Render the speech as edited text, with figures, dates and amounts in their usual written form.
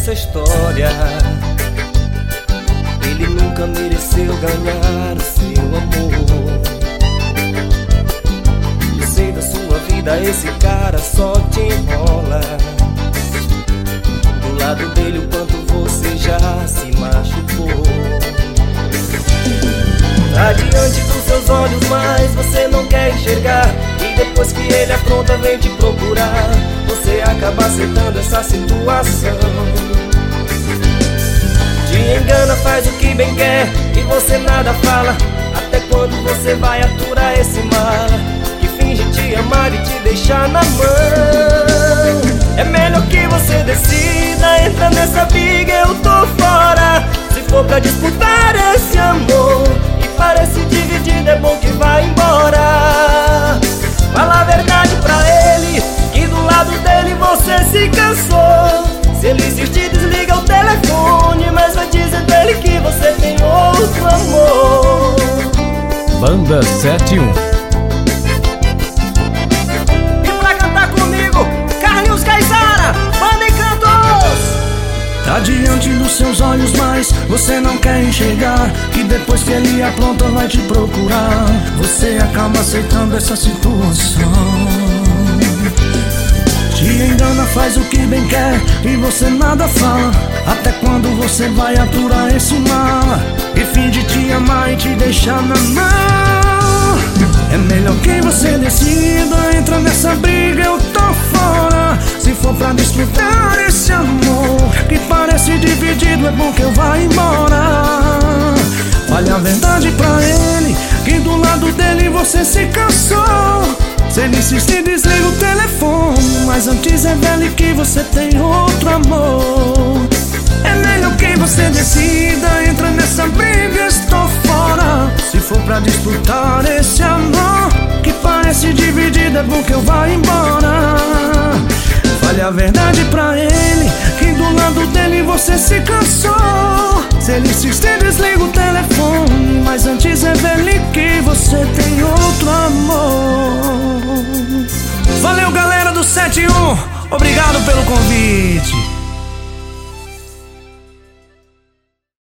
essa história. Ele nunca mereceu ganhar o seu amor. Eu sei da sua vida, esse cara só te enrola. Do lado dele o quanto você já se machucou. Tá diante dos seus olhos, mas você não quer enxergar. E depois que ele apronta, vem te procurar. Você acaba aceitando essa situação. Te engana, faz o que bem quer e você nada fala. Até quando você vai aturar esse mal? Que finge te amar e te deixar na mão. É melhor que você decida, entra nessa briga, eu tô fora. Se for pra disputar esse amor e parece dividido, é bom que vá embora. Fala a verdade pra ele, que do lado dele você se cansou. Se ele insistir, desliga o telefone, mas vai dizer dele que você tem outro amor. Banda 71. E pra cantar comigo, Carlinhos Caizara, Banda Encantos. Tá diante dos seus olhos, mas você não quer enxergar. Que depois que ele apronta, vai te procurar. Você acaba aceitando essa situação. Te engana, faz o que bem quer e você nada fala. Até quando você vai aturar esse mal? E finge te amar e te deixar na mão. É melhor que você decida, entra nessa briga, eu tô fora. Se for pra disputar esse amor que parece dividido, é bom que eu vá embora. Fale a verdade pra ele, que do lado dele você se cansou. Se ele insistir, desliga o telefone, mas antes revele que você tem outro amor. É melhor que você decida, entra nessa briga, estou fora. Se for pra disputar esse amor que parece dividido, é bom que eu vá embora. Fale a verdade pra ele, que do lado dele você se cansou. Se ele insistir, desliga o telefone, mas antes revele que você tem outro amor. Valeu, galera do 71, obrigado.